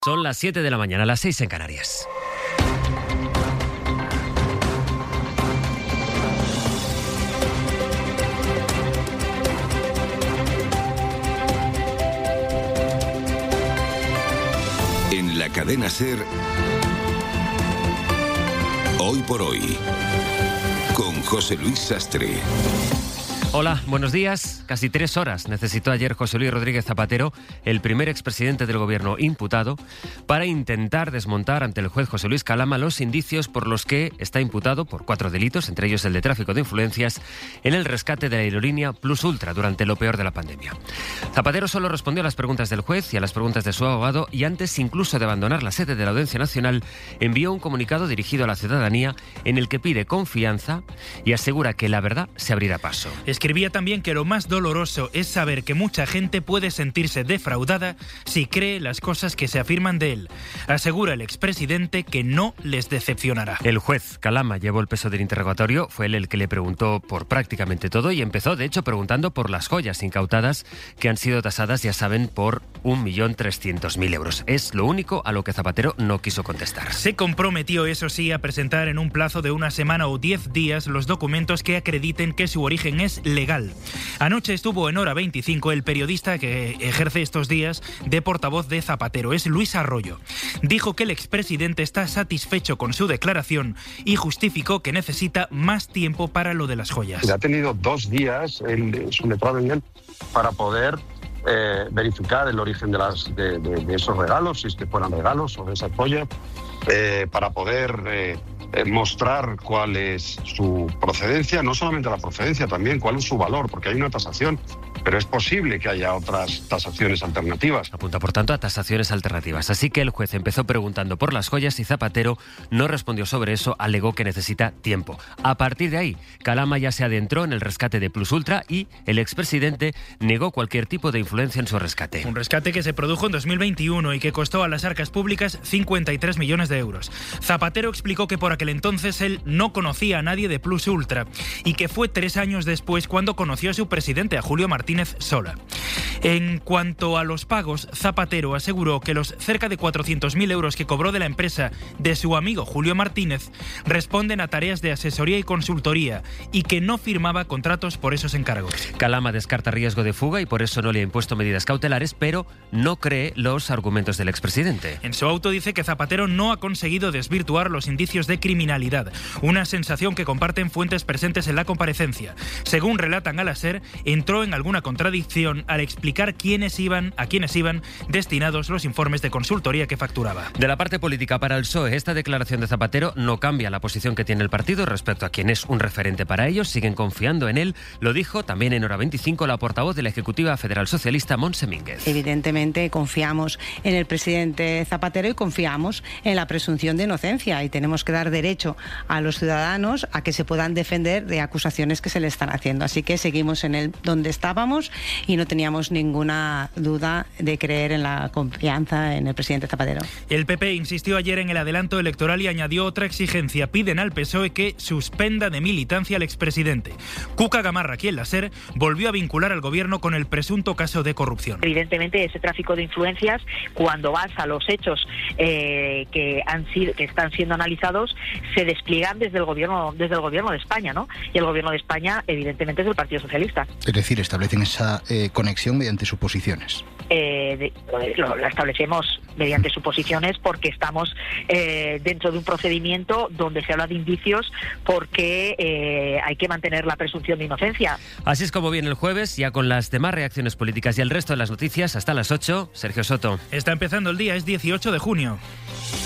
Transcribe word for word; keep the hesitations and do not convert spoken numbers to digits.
Son las siete de la mañana, las seis en Canarias. En la cadena SER, Hoy por Hoy, con José Luis Sastre. Hola, buenos días. Casi tres horas necesitó ayer José Luis Rodríguez Zapatero, el primer expresidente del gobierno imputado, para intentar desmontar ante el juez José Luis Calama los indicios por los que está imputado por cuatro delitos, entre ellos el de tráfico de influencias, en el rescate de la aerolínea Plus Ultra durante lo peor de la pandemia. Zapatero solo respondió a las preguntas del juez y a las preguntas de su abogado y antes incluso de abandonar la sede de la Audiencia Nacional envió un comunicado dirigido a la ciudadanía en el que pide confianza y asegura que la verdad se abrirá paso. Escribía también que lo más doloroso es saber que mucha gente puede sentirse defraudada si cree las cosas que se afirman de él. Asegura el expresidente que no les decepcionará. El juez Calama llevó el peso del interrogatorio, fue él el que le preguntó por prácticamente todo y empezó, de hecho, preguntando por las joyas incautadas que han sido tasadas, ya saben, por un millón trescientos mil euros. Es lo único a lo que Zapatero no quiso contestar. Se comprometió, eso sí, a presentar en un plazo de una semana o diez días los documentos que acrediten que su origen es legal. Anoche estuvo en Hora veinticinco el periodista que ejerce estos días de portavoz de Zapatero, es Luis Arroyo. Dijo que el expresidente está satisfecho con su declaración y justificó que necesita más tiempo para lo de las joyas. Ha tenido dos días el, su letrado en él para poder eh, verificar el origen de, las, de, de, de esos regalos, si es que fueran regalos o de esas joyas, eh, para poder... Eh, Eh, mostrar cuál es su procedencia, no solamente la procedencia, también cuál es su valor, porque hay una tasación, pero es posible que haya otras tasaciones alternativas. Apunta, por tanto, a tasaciones alternativas. Así que el juez empezó preguntando por las joyas y Zapatero no respondió sobre eso, alegó que necesita tiempo. A partir de ahí, Calama ya se adentró en el rescate de Plus Ultra y el expresidente negó cualquier tipo de influencia en su rescate. Un rescate que se produjo en dos mil veintiuno y que costó a las arcas públicas cincuenta y tres millones de euros. Zapatero explicó que por aquel entonces él no conocía a nadie de Plus Ultra y que fue tres años después cuando conoció a su presidente, a Julio Martínez Sola. En cuanto a los pagos, Zapatero aseguró que los cerca de cuatrocientos mil euros que cobró de la empresa de su amigo Julio Martínez responden a tareas de asesoría y consultoría y que no firmaba contratos por esos encargos. Calama descarta riesgo de fuga y por eso no le ha impuesto medidas cautelares, pero no cree los argumentos del expresidente. En su auto dice que Zapatero no ha conseguido desvirtuar los indicios de criminalidad, una sensación que comparten fuentes presentes en la comparecencia. Según relatan a la SER, entró en alguna contradicción al explicar quiénes iban, a quiénes iban destinados los informes de consultoría que facturaba. De la parte política para el P S O E, esta declaración de Zapatero no cambia la posición que tiene el partido respecto a quien es un referente para ellos, siguen confiando en él. Lo dijo también en Hora veinticinco la portavoz de la Ejecutiva Federal Socialista, Montse Mínguez. Evidentemente confiamos en el presidente Zapatero y confiamos en la presunción de inocencia y tenemos que dar derecho a los ciudadanos a que se puedan defender de acusaciones que se le están haciendo. Así que seguimos en el donde estábamos y no teníamos ninguna duda de creer en la confianza en el presidente Zapatero. El P P insistió ayer en el adelanto electoral y añadió otra exigencia. Piden al P S O E que suspenda de militancia al expresidente. Cuca Gamarra, quien la SER, volvió a vincular al gobierno con el presunto caso de corrupción. Evidentemente, ese tráfico de influencias, cuando vas a los hechos eh, que han sido, que están siendo analizados, se despliegan desde el gobierno, desde el gobierno de España, ¿no? Y el gobierno de España, evidentemente, es del Partido Socialista. Es decir, establecen esa eh, conexión mediante suposiciones. Eh, de, lo, la establecemos mediante suposiciones porque estamos eh, dentro de un procedimiento donde se habla de indicios porque eh, hay que mantener la presunción de inocencia. Así es como viene el jueves, ya con las demás reacciones políticas y el resto de las noticias hasta las ocho. Sergio Soto. Está empezando el día, es dieciocho de junio.